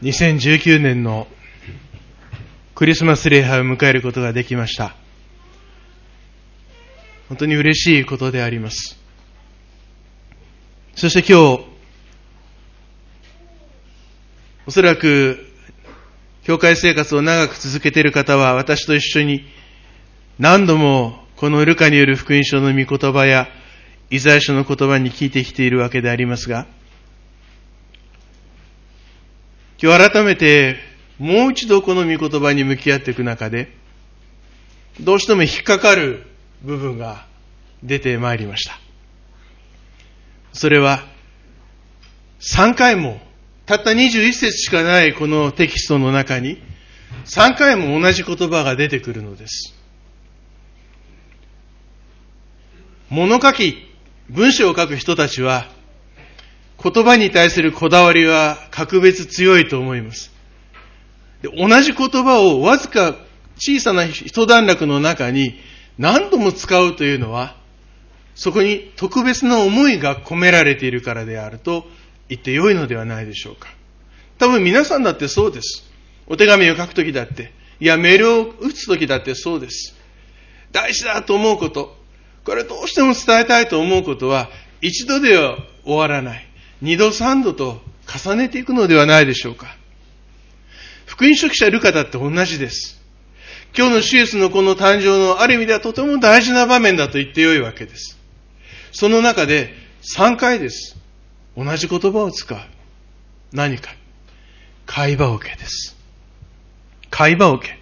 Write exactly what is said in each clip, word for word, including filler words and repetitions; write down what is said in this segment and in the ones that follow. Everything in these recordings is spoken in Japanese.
にせんじゅうきゅうねんのクリスマス礼拝を迎えることができました。本当に嬉しいことであります。そして今日、おそらく教会生活を長く続けている方は、私と一緒に何度もこのルカによる福音書の御言葉やイザヤ書の言葉に聞いてきているわけでありますが、今日改めてもう一度この御言葉に向き合っていく中で、どうしても引っかかる部分が出てまいりました。それはさんかいも、たったにじゅういっ節しかないこのテキストの中にさんかいも同じ言葉が出てくるのです。物書き、文章を書く人たちは言葉に対するこだわりは格別強いと思います。で、同じ言葉をわずか小さな一段落の中に何度も使うというのは、そこに特別な思いが込められているからであると言ってよいのではないでしょうか。多分皆さんだってそうです。お手紙を書くときだって、いやメールを打つときだってそうです。大事だと思うこと、これどうしても伝えたいと思うことは一度では終わらない。二度三度と重ねていくのではないでしょうか。福音書記者ルカだって同じです。今日の主イエスのこの誕生のある意味ではとても大事な場面だと言ってよいわけです。その中でさんかいです。同じ言葉を使う。何か。会話受けです。会話受け。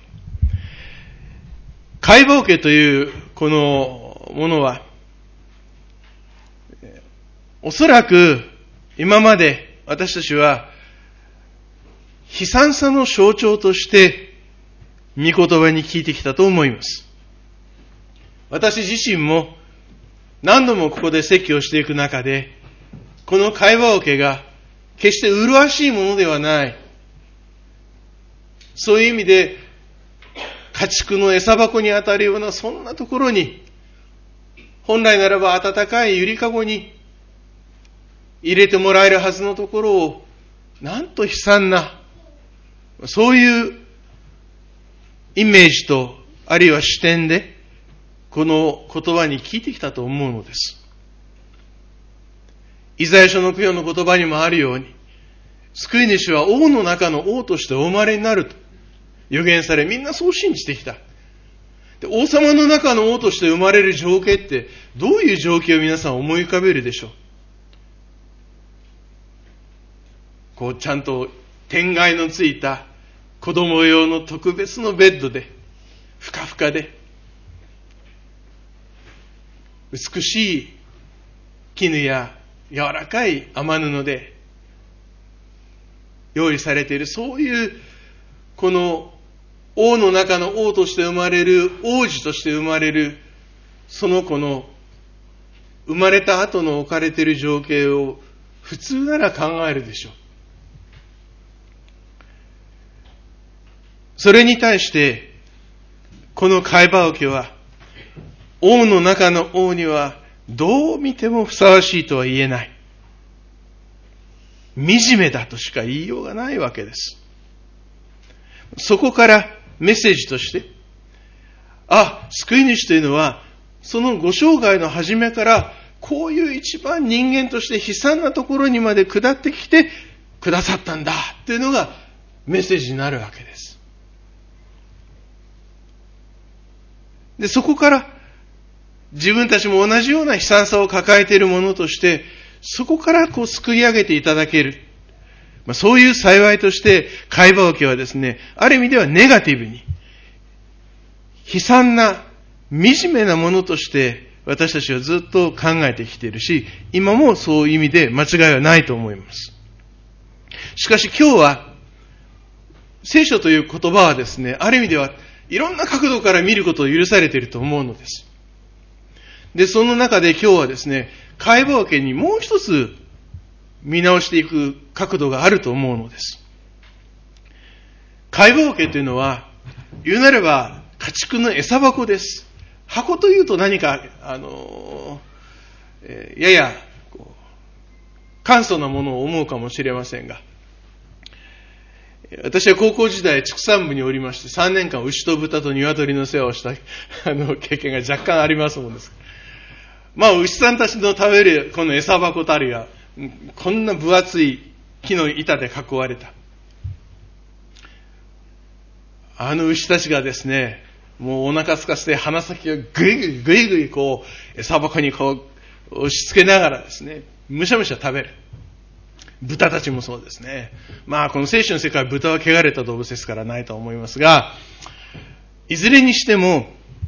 会話受けというこのものは、おそらく今まで私たちは悲惨さの象徴として御言葉に聞いてきたと思います。私自身も何度もここで説教していく中で、この会話受けが決して麗しいものではない。そういう意味で家畜の餌箱にあたるようなそんなところに、本来ならば温かいゆりかごに入れてもらえるはずのところを、なんと悲惨な、そういうイメージと、あるいは視点で、この言葉に聞いてきたと思うのです。イザヤ書の供養の言葉にもあるように、救い主は王の中の王としてお生まれになると予言され、みんなそう信じてきた。で、王様の中の王として生まれる情景って、どういう情景を皆さん思い浮かべるでしょう。こうちゃんと天蓋のついた子供用の特別のベッドで、ふかふかで、美しい絹や柔らかい雨布で用意されている、そういうこの王の中の王として生まれる、王子として生まれる、その子の生まれた後の置かれている情景を普通なら考えるでしょう。それに対して、この会話受けは、王の中の王にはどう見てもふさわしいとは言えない。惨めだとしか言いようがないわけです。そこからメッセージとして、あ、救い主というのは、そのご生涯の初めから、こういう一番人間として悲惨なところにまで下ってきてくださったんだというのがメッセージになるわけです。で、そこから自分たちも同じような悲惨さを抱えているものとして、そこからこう救い上げていただける。まあ、そういう幸いとして、会話受けはですね、ある意味ではネガティブに、悲惨な、惨めなものとして私たちはずっと考えてきているし、今もそういう意味で間違いはないと思います。しかし今日は、聖書という言葉はですね、ある意味ではいろんな角度から見ることを許されていると思うのです。で、その中で今日はですね、会話受けにもう一つ見直していく角度があると思うのです。会話受けというのは、言うなれば家畜の餌箱です。箱というと何か、あの、えー、ややこう簡素なものを思うかもしれませんが、 私は高校時代、畜産部におりまして、さんねんかん牛と豚と鶏の世話をしたあの経験が若干ありますもんです。まあ、牛さんたちの食べるこの餌箱たるや、こんな分厚い木の板で囲われた。あの牛たちがですね、もうお腹すかせて鼻先をぐいぐいぐいぐいこう、餌箱にこう、押し付けながらですね、むしゃむしゃ食べる。豚たちもそうですね。まあこの聖書の世界は豚は汚れた動物ですからないと思いますが、いずれにしても、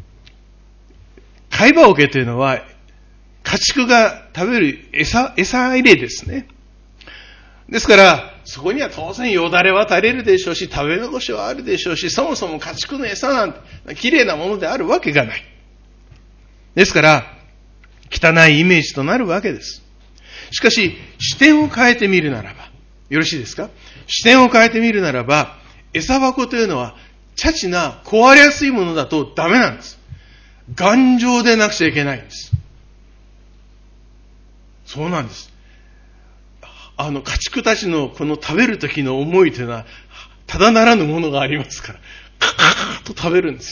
貝羽桶というのは、家畜が食べる餌、餌入れですね。ですから、そこには当然よだれは垂れるでしょうし、食べ残しはあるでしょうし、そもそも家畜の餌なんて綺麗なものであるわけがない。ですから、汚いイメージとなるわけです。しかし、視点を変えてみるならば、よろしいですか？視点を変えてみるならば、餌箱というのは、チャチな、壊れやすいものだとダメなんです。頑丈でなくちゃいけないんです。そうなんです。あの、家畜たちのこの食べる時の思いというのは、ただならぬものがありますから、カカーッと食べるんです。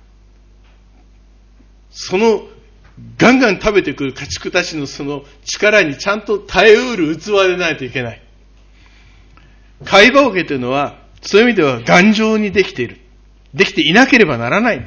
その、ガンガン食べてくる家畜たちのその力にちゃんと耐えうる器でないといけない。貝羽桶というのは、そういう意味では頑丈にできている。できていなければならないんです。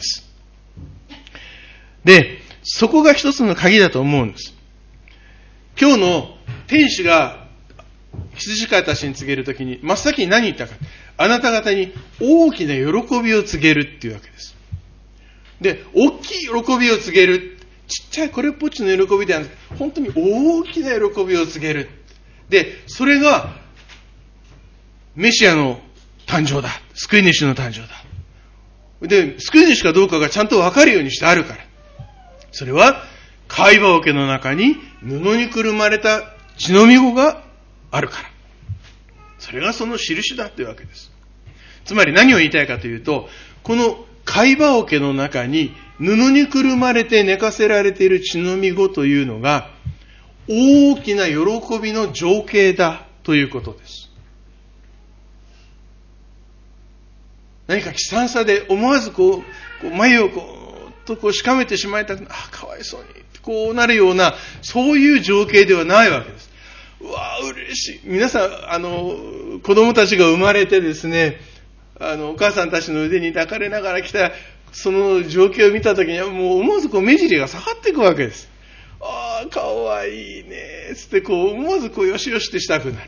で、そこが一つの鍵だと思うんです。今日の天使が羊飼いたちに告げるときに、真っ先に何言ったか。あなた方に大きな喜びを告げるっていうわけです。で、大きい喜びを告げる。ちっちゃいこれっぽっちの喜びではなくて、本当に大きな喜びを告げる。で、それが、メシアの誕生だ。救い主の誕生だ。で、救い主かどうかがちゃんとわかるようにしてあるから。それは、貝羽桶の中に布にくるまれた血のみ子があるから。それがその印だというわけです。つまり何を言いたいかというと、この貝羽桶の中に布にくるまれて寝かせられている血のみ子というのが大きな喜びの情景だということです。何か悲惨さで思わずこう、こう眉をこうとこうしかめてしまいたくな、あ、かわいそうにこうなるようなそういう情景ではないわけです。うわー嬉しい。皆さんあの子供たちが生まれてですね、あのお母さんたちの腕に抱かれながら来たその状況を見たときにはもう思わずこう目尻が下がっていくわけです。ああ、かわいいねつってこう思わずこうよしよしってしたくなる。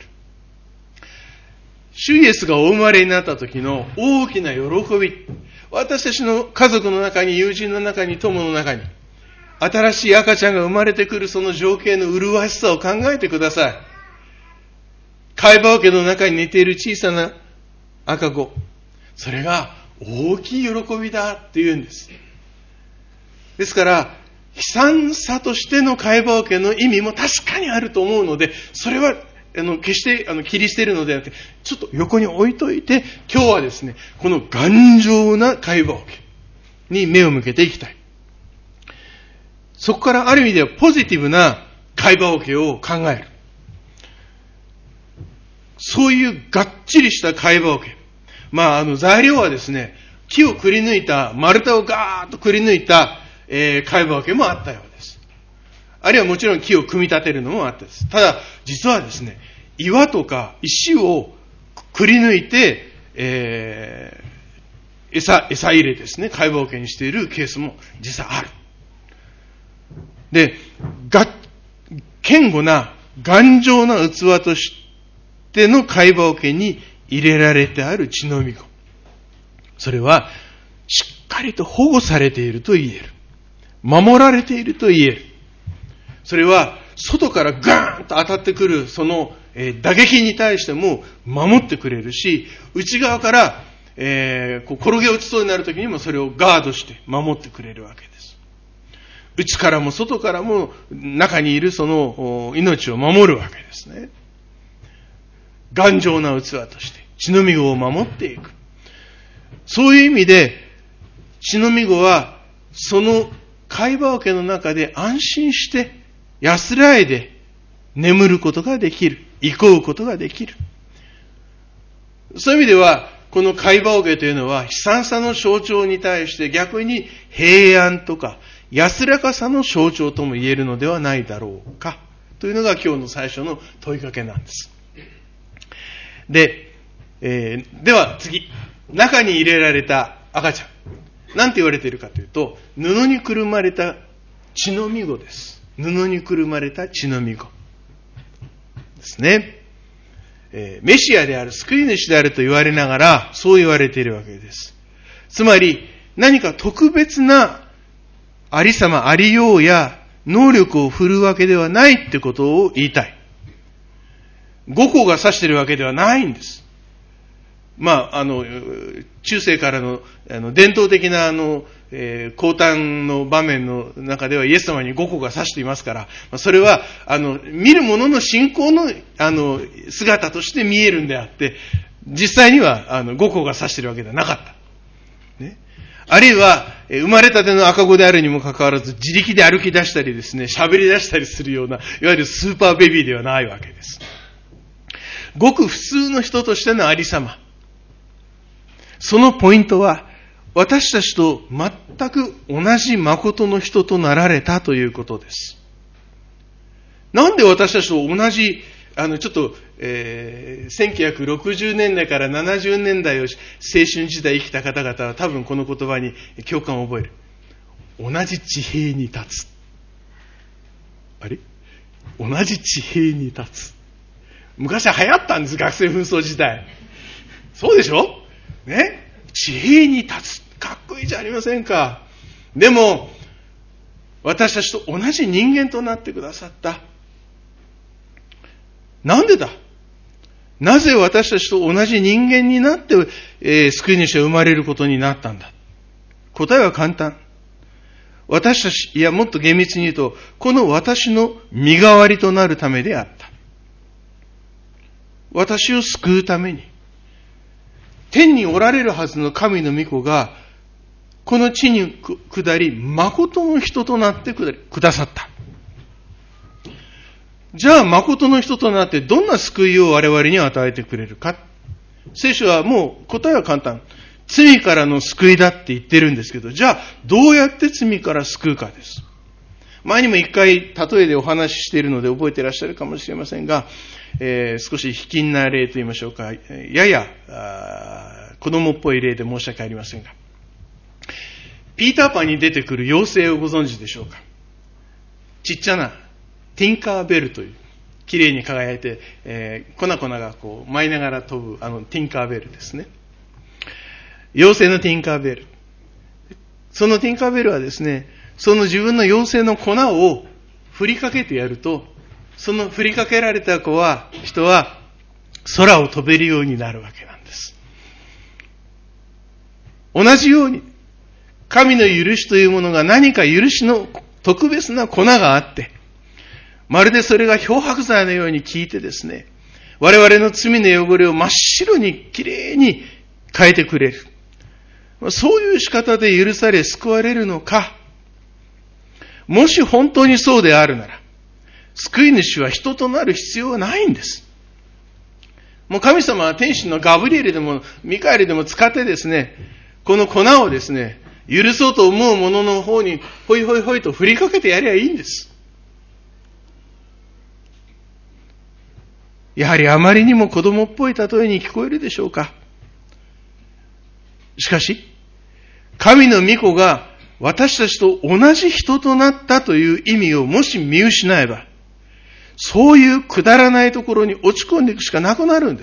主イエスがお生まれになった時の大きな喜び、私たちの家族の中に、友人の中に、友の中に、新しい赤ちゃんが生まれてくるその情景の麗しさを考えてください。貝羽桶の中に寝ている小さな赤子、それが大きい喜びだって言うんです。ですから、悲惨さとしての貝羽桶の意味も確かにあると思うので、それはあの決してあの切り捨てるのではなくて、ちょっと横に置いといて、今日はですね、この頑丈な貝羽桶に目を向けていきたい。そこからある意味ではポジティブな貝羽桶を考える。そういうがっちりした貝羽桶。まあ、あの材料はですね、木をくり抜いた、丸太をガーッとくり抜いた、えー、貝羽桶もあったようです。あるいはもちろん木を組み立てるのもあったです。ただ、実はですね、岩とか石をくり抜いて、えー、餌、餌入れですね、貝羽桶にしているケースも実はある。で、が、堅固な、頑丈な器としての貝羽桶に入れられてある血のみ子。それは、しっかりと保護されていると言える。守られていると言える。それは、外からガーンと当たってくる、その、えー、打撃に対しても守ってくれるし、内側から、えー、こう転げ落ちそうになるときにもそれをガードして守ってくれるわけです。内からも外からも中にいるその命を守るわけですね。頑丈な器として血のみ子を守っていく。そういう意味で血のみ子はその貝羽桶の中で安心して安らいで眠ることができる。憩うことができる。 そういう意味では、この貝羽桶というのは悲惨さの象徴に対して逆に平安とか安らかさの象徴とも言えるのではないだろうかというのが今日の最初の問いかけなんです。で、えー、では次、中に入れられた赤ちゃん、なんて言われているかというと、布にくるまれた血のみ子です。布にくるまれた血のみ子ですね。えー、メシアである、救い主であると言われながら、そう言われているわけです。つまり、何か特別なありさま、ありようや能力を振るうわけではないってことを言いたい。五行が指しているわけではないんです。まあ、あの、中世からの、あの伝統的なあの、えー、降誕の場面の中ではイエス様に五行が指していますから、それは、あの、見る者の信仰の、あの、姿として見えるんであって、実際には、あの、五行が指しているわけではなかった。ね。あるいは、生まれたての赤子であるにもかかわらず、自力で歩き出したりですね、喋り出したりするような、いわゆるスーパーベビーではないわけです。ごく普通の人としてのありさま。そのポイントは、私たちと全く同じ誠の人となられたということです。なんで私たちと同じ、あの、ちょっと、えー、せんきゅうひゃくろくじゅうねんだいからななじゅうねんだいを青春時代生きた方々は多分この言葉に共感を覚える。同じ地平に立つ。あれ？同じ地平に立つ。昔は流行ったんです、学生紛争時代。そうでしょ？ね？地平に立つ。かっこいいじゃありませんか。でも、私たちと同じ人間となってくださった。なんでだ？なぜ私たちと同じ人間になって、えー、救い主は生まれることになったんだ？答えは簡単。私たち、いやもっと厳密に言うと、この私の身代わりとなるためであった。私を救うために。天におられるはずの神の御子が、この地に下り、誠の人となってくださった。じゃあ、誠の人となってどんな救いを我々に与えてくれるか。聖書はもう答えは簡単。罪からの救いだって言ってるんですけど、じゃあ、どうやって罪から救うかです。前にも一回、例えでお話ししているので覚えていらっしゃるかもしれませんが、えー、少し卑近な例と言いましょうか、やや子供っぽい例で申し訳ありませんが、ピーターパンに出てくる妖精をご存知でしょうか。ちっちゃなティンカーベルという、綺麗に輝いて、えー、粉々がこう舞いながら飛ぶあのティンカーベルですね。妖精のティンカーベル。そのティンカーベルはですね、その自分の妖精の粉を振りかけてやると、その振りかけられた子は、人は空を飛べるようになるわけなんです。同じように、神の許しというものが何か許しの特別な粉があって、まるでそれが漂白剤のように効いてですね、我々の罪の汚れを真っ白にきれいに変えてくれる。そういう仕方で許され救われるのか。もし本当にそうであるなら、救い主は人となる必要はないんです。もう神様は天使のガブリエルでもミカエルでも使ってですね、この粉をですね、許そうと思う者の方にホイホイホイと振りかけてやりゃいいんです。やはりあまりにも子供っぽい例えに聞こえるでしょうか。しかし、神の御子が私たちと同じ人となったという意味をもし見失えば、そういうくだらないところに落ち込んでいくしかなくなるんです。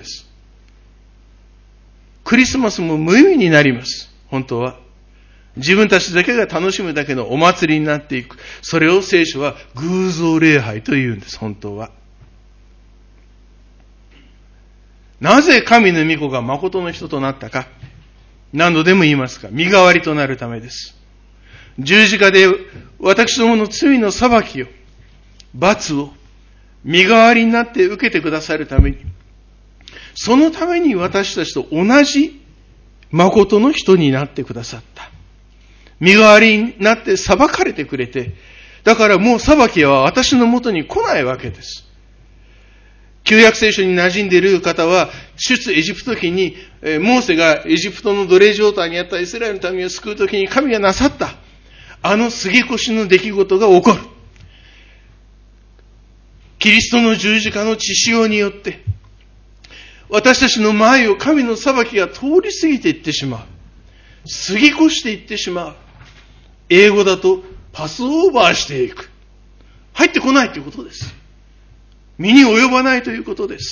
クリスマスも無意味になります。本当は。自分たちだけが楽しむだけのお祭りになっていく。それを聖書は偶像礼拝と言うんです。本当は。なぜ神の御子が誠の人となったか。何度でも言いますが、身代わりとなるためです。十字架で私どもの罪の裁きを、罰を、身代わりになって受けてくださるために、そのために私たちと同じ誠の人になってくださった。身代わりになって裁かれてくれて、だからもう裁きは私のもとに来ないわけです。 旧約聖書に馴染んでいる方は、出エジプト記に、モーセがエジプトの奴隷状態にあったイスラエルの民を救うときに神がなさった、あの過ぎ越しの出来事が起こる。キリストの十字架の血潮によって、私たちの前を神の裁きが通り過ぎていってしまう。過ぎ越していってしまう。英語だとパスオーバーしていく。入ってこないということです。身に及ばないということです。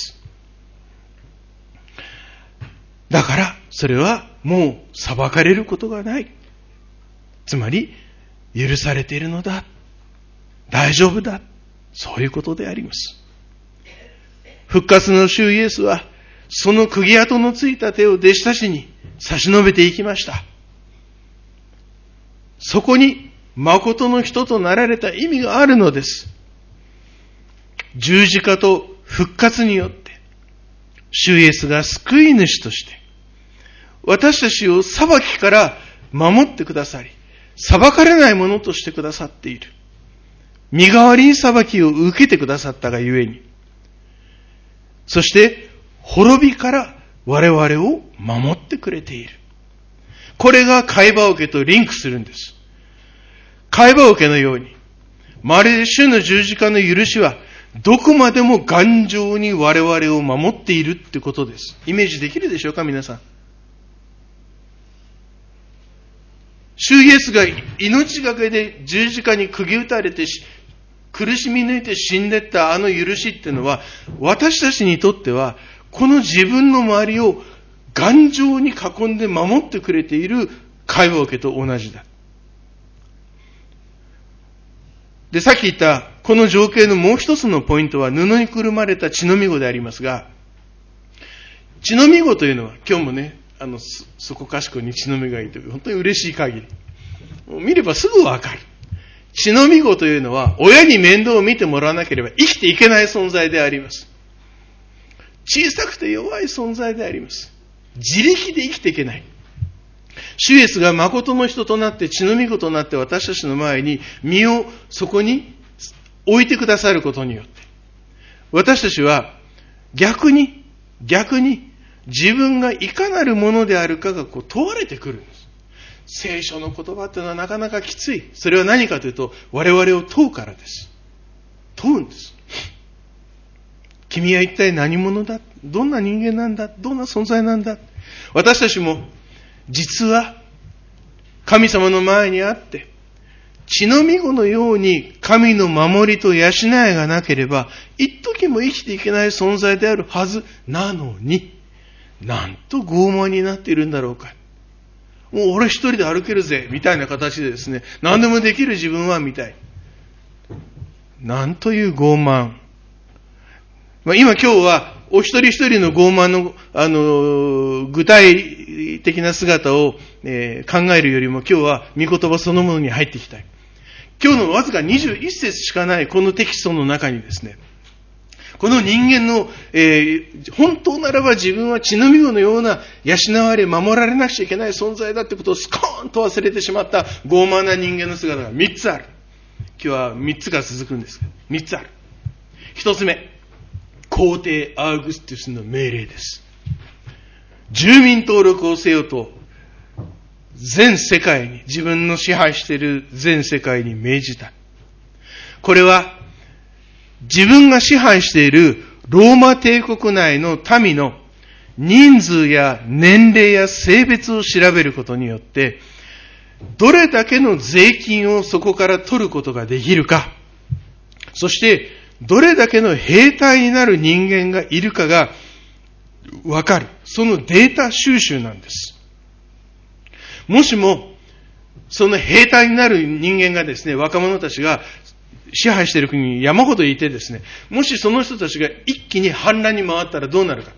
だから、それはもう裁かれることがない。つまり、許されているのだ。大丈夫だ。そういうことであります。復活の主イエスは、その釘跡のついた手を弟子たちに差し伸べていきました。そこに、誠の人となられた意味があるのです。十字架と復活によって、主イエスが救い主として、私たちを裁きから守ってくださり、裁かれないものとしてくださっている。身代わりに裁きを受けてくださったがゆえに、そして滅びから我々を守ってくれている。これが貝羽桶とリンクするんです。貝羽桶のように、まるで主の十字架の許しは、どこまでも頑丈に我々を守っているってことです。イメージできるでしょうか、皆さん。主イエスが命がけで十字架に釘打たれて苦しみ抜いて死んでったあの許しっていうのは、私たちにとっては、この自分の周りを頑丈に囲んで守ってくれている貝羽桶と同じだ。で、さっき言ったこの情景のもう一つのポイントは、布にくるまれた血のみ子でありますが、血のみ子というのは、今日もね、あの、そこかしこに血のみがいいという、本当に嬉しい限り。見ればすぐわかる。血のみ子というのは、親に面倒を見てもらわなければ生きていけない存在であります。小さくて弱い存在であります。自力で生きていけない。主イエスが誠の人となって血のみ子となって私たちの前に身をそこに置いてくださることによって、私たちは逆に逆に自分がいかなるものであるかがこう問われてくるんです。聖書の言葉というのはなかなかきつい。それは何かというと、我々を問うからです。問うんです。君は一体何者だ？どんな人間なんだ？どんな存在なんだ？私たちも実は神様の前にあって血のみ子のように神の守りと養いがなければ一時も生きていけない存在であるはずなのに、なんと傲慢になっているんだろうか。もう俺一人で歩けるぜみたいな形でですね、何でもできる自分はみたい。なんという傲慢。まあ、今今日はお一人一人の傲慢の、あの、具体的な姿を、えー、考えるよりも今日は御言葉そのものに入っていきたい。今日のわずかにじゅういっ節しかないこのテキストの中にですね、この人間の、えー、本当ならば自分は血のみ子のような養われ守られなくちゃいけない存在だってことをスコーンと忘れてしまった傲慢な人間の姿がみっつある。今日はみっつが続くんですが、みっつある。ひとつめ、皇帝アウグスティスの命令です。住民登録をせよと全世界に、自分の支配している全世界に命じた。これは自分が支配しているローマ帝国内の民の人数や年齢や性別を調べることによって、どれだけの税金をそこから取ることができるか、そしてどれだけの兵隊になる人間がいるかがわかる。そのデータ収集なんです。もしも、その兵隊になる人間がですね、若者たちが支配している国に山ほどいてですね、もしその人たちが一気に反乱に回ったらどうなるか。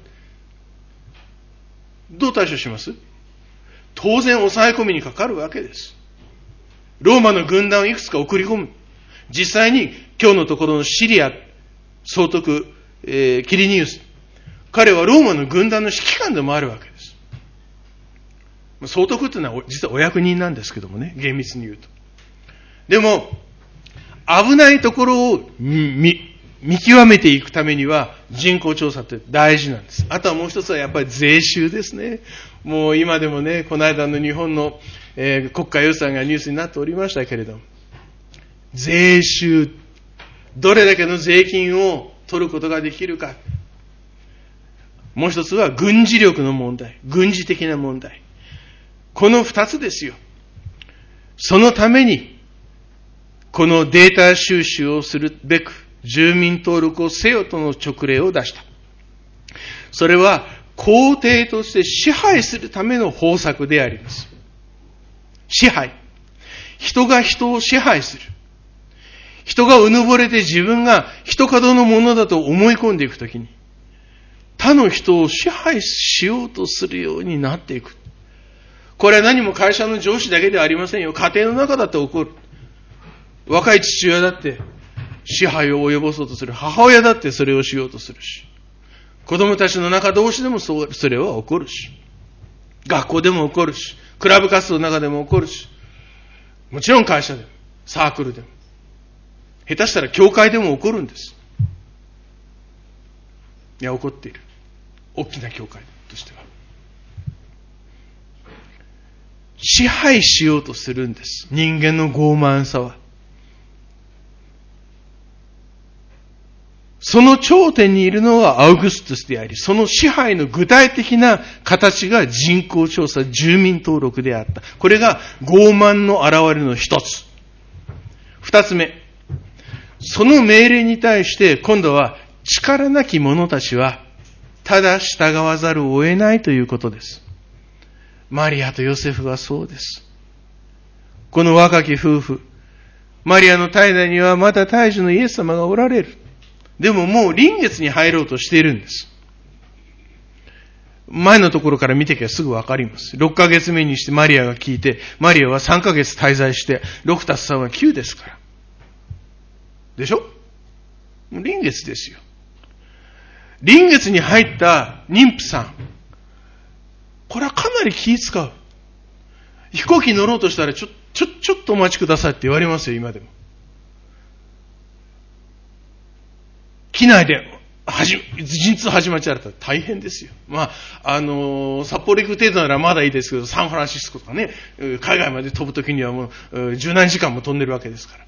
どう対処します？当然抑え込みにかかるわけです。ローマの軍団をいくつか送り込む。実際に今日のところのシリア総督、えー、キリニウス、彼はローマの軍団の指揮官でもあるわけです。総督っていうのは実はお役人なんですけどもね、厳密に言うと。でも危ないところを見見極めていくためには人口調査って大事なんです。あとはもう一つはやっぱり税収ですね。もう今でもね、この間の日本の、えー、国家予算がニュースになっておりましたけれども、税収、どれだけの税金を取ることができるか。もう一つは軍事力の問題、軍事的な問題。この二つですよ。そのために、このデータ収集をするべく、住民登録をせよとの勅令を出した。それは皇帝として支配するための方策であります。支配。人が人を支配する。人がうぬぼれて自分が一角のものだと思い込んでいくときに、他の人を支配しようとするようになっていく。これは何も会社の上司だけではありませんよ。家庭の中だって起こる。若い父親だって支配を及ぼそうとする。母親だってそれをしようとするし。子供たちの中同士でもそれは起こるし。学校でも起こるし。クラブ活動の中でも起こるし。もちろん会社でも、サークルでも。下手したら教会でも起こるんです。いや、起こっている。大きな教会としては。支配しようとするんです。人間の傲慢さは。その頂点にいるのはアウグストゥスであり、その支配の具体的な形が人口調査、住民登録であった。これが傲慢の現れの一つ。二つ目。その命令に対して今度は力なき者たちはただ従わざるを得ないということです。マリアとヨセフはそうです。この若き夫婦、マリアの体内にはまだ胎児のイエス様がおられる。でももう臨月に入ろうとしているんです。前のところから見ていけばすぐわかります。ろっかげつめにしてマリアが聞いて、マリアはさんかげつ滞在して、ろくたすさんはきゅうですから。でしょ？もう臨月ですよ。臨月に入った妊婦さん。これはかなり気使う。飛行機に乗ろうとしたら、ちょ、ちょ、ちょっとお待ちくださいって言われますよ、今でも。機内で、はじ、陣痛始まっちゃったら大変ですよ。まあ、あのー、札幌行く程度ならまだいいですけど、サンフランシスコとかね、海外まで飛ぶときにはもう、十何時間も飛んでるわけですから。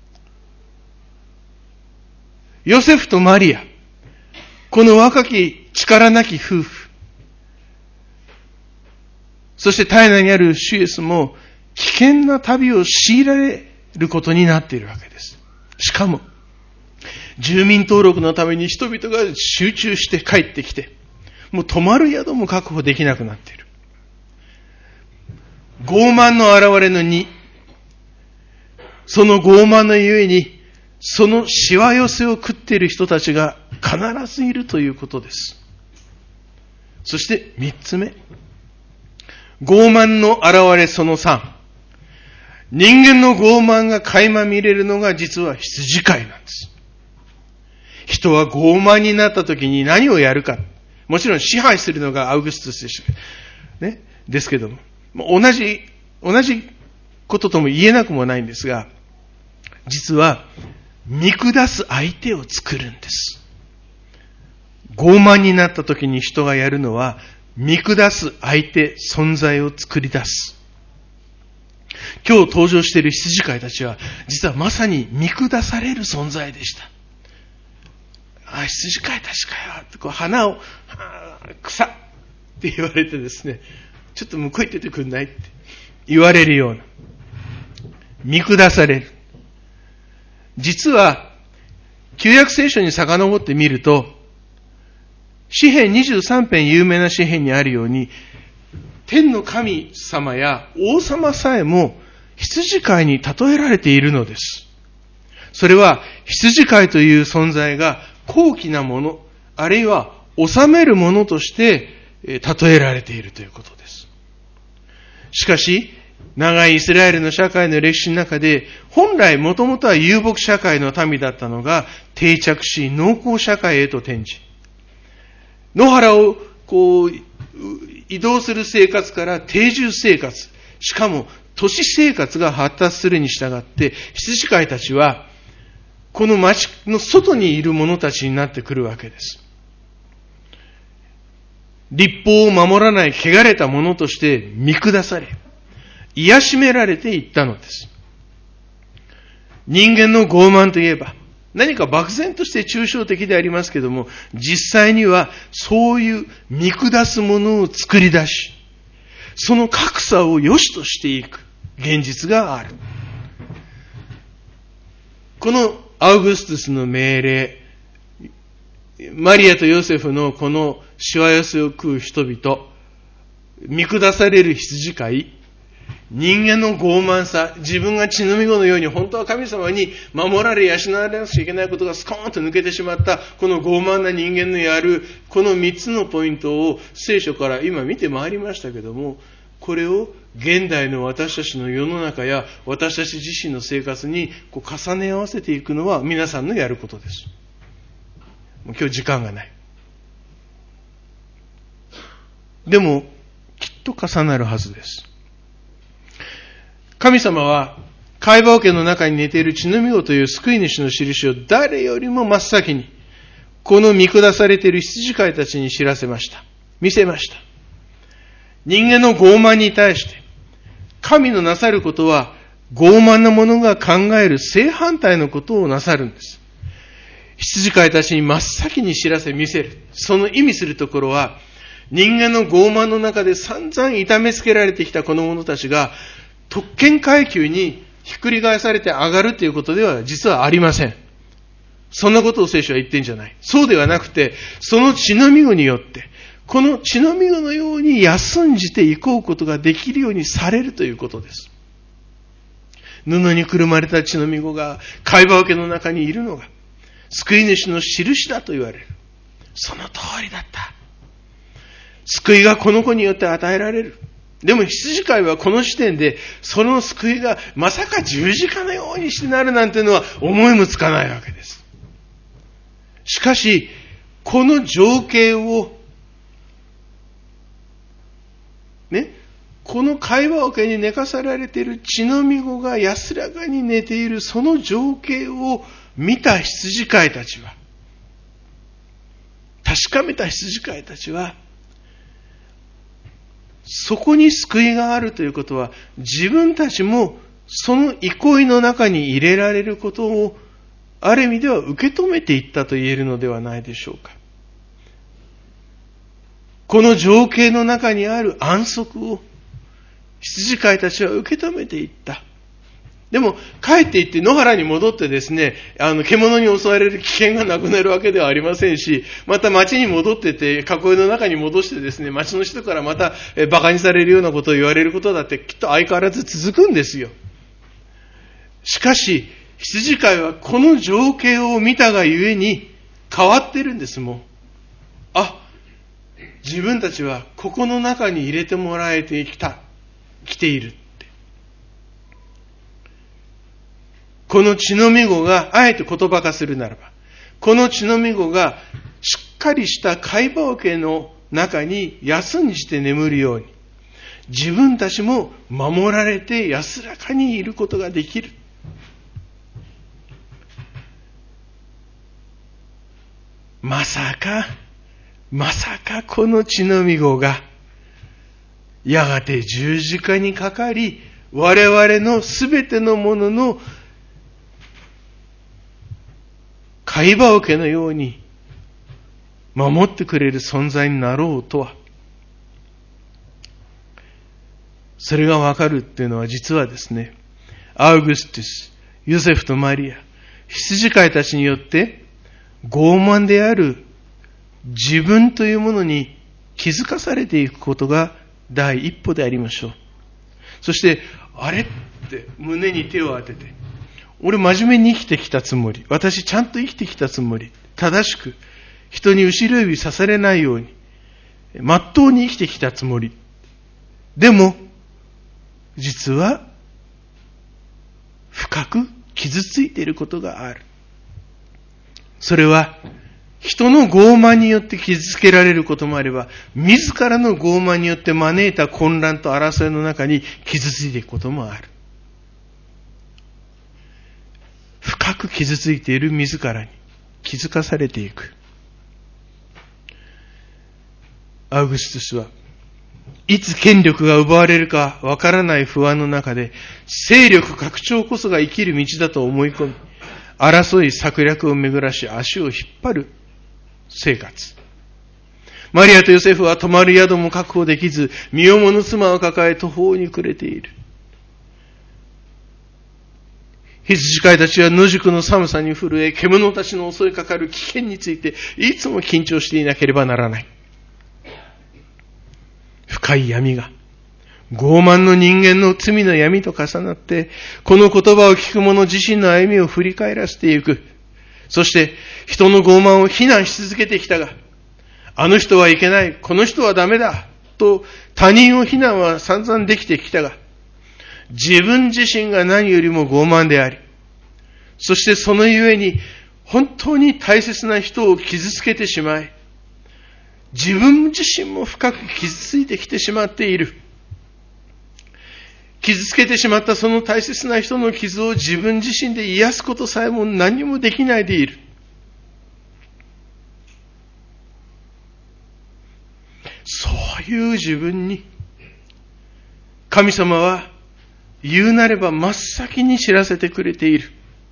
ヨセフとマリア、この若き力なき夫婦、そして体内にある主イエスも危険な旅を強いられることになっているわけです。しかも、住民登録のために人々が集中して帰ってきて、もう泊まる宿も確保できなくなっている。傲慢の現れのに、その傲慢のゆえに、そのしわ寄せを食っている人たちが必ずいるということです。そして三つ目。傲慢の現れその三。人間の傲慢が垣間見れるのが実は羊飼いなんです。人は傲慢になった時に何をやるか。もちろん支配するのがアウグストゥスでした。ね。ですけども。同じ、同じこととも言えなくもないんですが、実は見下す相手を作るんです。傲慢になった時に人がやるのは、見下す相手、存在を作り出す。今日登場している羊飼いたちは、実はまさに見下される存在でした。あ、羊飼いたちかよってこう花を、草って言われてですね、ちょっと向こう行っててくんないって言われるような。見下される。実は、旧約聖書に遡ってみると、詩編にじゅうさん編有名な詩編にあるように、天の神様や王様さえも羊飼いに例えられているのです。それは羊飼いという存在が高貴なもの、あるいは治めるものとして例えられているということです。しかし、長いイスラエルの社会の歴史の中で、本来もともとは遊牧社会の民だったのが定着し農耕社会へと転じ、野原をこう移動する生活から定住生活、しかも都市生活が発達するに従って、羊飼いたちはこの町の外にいる者たちになってくるわけです。律法を守らない汚れた者として見下され、癒しめられていったのです。人間の傲慢といえば、何か漠然として抽象的でありますけども、実際にはそういう見下すものを作り出し、その格差を良しとしていく現実がある。このアウグストゥスの命令、マリアとヨセフのこのしわ寄せを食う人々、見下される羊飼い、人間の傲慢さ、自分が血のみ子のように本当は神様に守られ養われなくちゃいけないことがスコーンと抜けてしまったこの傲慢な人間のやるこの三つのポイントを聖書から今見てまいりましたけども、これを現代の私たちの世の中や私たち自身の生活にこう重ね合わせていくのは皆さんのやることです。もう今日時間がない。でもきっと重なるはずです。神様は会話桶の中に寝ている血のみ子という救い主の印を誰よりも真っ先にこの見下されている羊飼いたちに知らせました。見せました。人間の傲慢に対して神のなさることは傲慢な者が考える正反対のことをなさるんです。羊飼いたちに真っ先に知らせ見せる。その意味するところは、人間の傲慢の中で散々痛めつけられてきたこの者たちが特権階級にひっくり返されて上がるということでは実はありません。そんなことを聖書は言ってんじゃない。そうではなくて、その血のみ子によって、この血のみ子のように休んじていこうことができるようにされるということです。布にくるまれた血のみ子が会話桶の中にいるのが救い主の印だと言われる。その通りだった。救いがこの子によって与えられる。でも羊飼いはこの時点でその救いがまさか十字架のようにしてなるなんていうのは思いもつかないわけです。しかしこの情景をね、この会話桶に寝かさられている血のみ子が安らかに寝ているその情景を見た羊飼いたちは、確かめた羊飼いたちは、そこに救いがあるということは、自分たちもその憩いの中に入れられることを、ある意味では受け止めていったと言えるのではないでしょうか。この情景の中にある安息を、羊飼いたちは受け止めていった。でも、帰って行って野原に戻ってですね、あの、獣に襲われる危険がなくなるわけではありませんし、また町に戻ってて、囲いの中に戻してですね、町の人からまた、え、馬鹿にされるようなことを言われることだってきっと相変わらず続くんですよ。しかし、羊飼いはこの情景を見たがゆえに変わってるんです、もう。あ、自分たちはここの中に入れてもらえてきた、来ている。この血のみ子が、あえて言葉化するならば、この血のみ子がしっかりした会話桶の中に休んじて眠るように、自分たちも守られて安らかにいることができる。まさか、まさかこの血のみ子が、やがて十字架にかかり、我々のすべてのものの会話桶のように守ってくれる存在になろうとは。それがわかるっていうのは実はですね、アウグストゥス、ヨセフとマリア、羊飼いたちによって傲慢である自分というものに気づかされていくことが第一歩でありましょう。そして、あれって胸に手を当てて、俺真面目に生きてきたつもり、私ちゃんと生きてきたつもり、正しく人に後ろ指さされないように、まっとうに生きてきたつもり。でも、実は深く傷ついていることがある。それは人の傲慢によって傷つけられることもあれば、自らの傲慢によって招いた混乱と争いの中に傷ついていくこともある。深深く傷ついている自らに気づかされていく。アウグストゥスはいつ権力が奪われるかわからない不安の中で、勢力拡張こそが生きる道だと思い込み、争い策略を巡らし足を引っ張る生活。マリアとヨセフは泊まる宿も確保できず、身重の妻を抱え途方に暮れている。羊飼いたちは野宿の寒さに震え、獣たちの襲いかかる危険についていつも緊張していなければならない。深い闇が傲慢の人間の罪の闇と重なって、この言葉を聞く者自身の歩みを振り返らせていく。そして人の傲慢を非難し続けてきたが、あの人はいけない、この人はダメだと他人を非難は散々できてきたが、自分自身が何よりも傲慢であり、そしてそのゆえに本当に大切な人を傷つけてしまい、自分自身も深く傷ついてきてしまっている。傷つけてしまったその大切な人の傷を自分自身で癒すことさえも何もできないでいる。そういう自分に神様は言うなれば真っ先に知らせてくれている。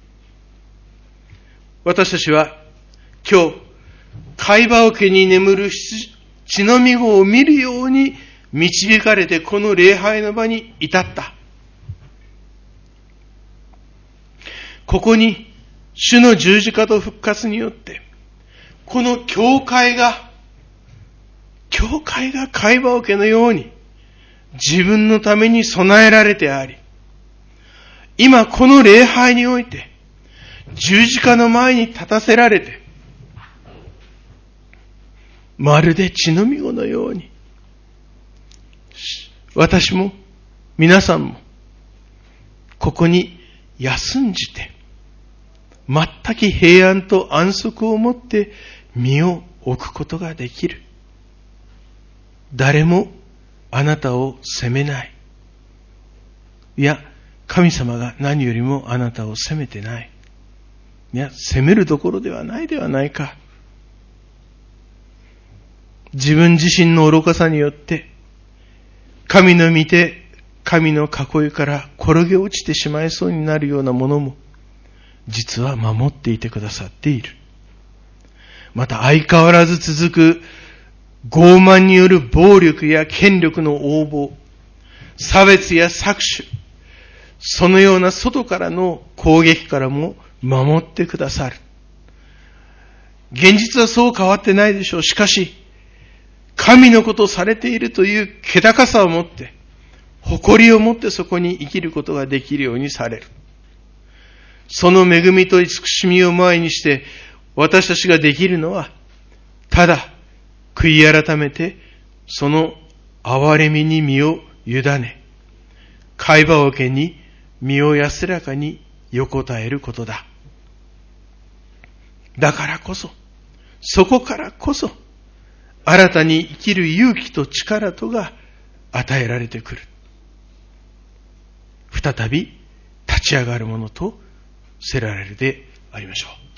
私たちは今日、貝羽桶に眠る血のみ子を見るように導かれてこの礼拝の場に至った。ここに主の十字架と復活によって、この教会が、教会が貝羽桶のように自分のために備えられてあり、今この礼拝において十字架の前に立たせられて、まるで血のみ子のように、私も皆さんもここに休んじて、全く平安と安息をもって身を置くことができる。誰もあなたを責めない。いや、神様が何よりもあなたを責めてない。いや、責めるどころではないではないか。自分自身の愚かさによって、神の御手、神の囲いから転げ落ちてしまいそうになるようなものも、実は守っていてくださっている。また相変わらず続く傲慢による暴力や権力の横暴、差別や搾取、そのような外からの攻撃からも守ってくださる。現実はそう変わってないでしょう。しかし、神のことをされているという気高さを持って、誇りを持ってそこに生きることができるようにされる。その恵みと慈しみを前にして、私たちができるのは、ただ、悔い改めて、その憐れみに身を委ね、貝羽桶に身を安らかに横たえることだ。だからこそ、そこからこそ、新たに生きる勇気と力とが与えられてくる。再び立ち上がるものとせられるでありましょう。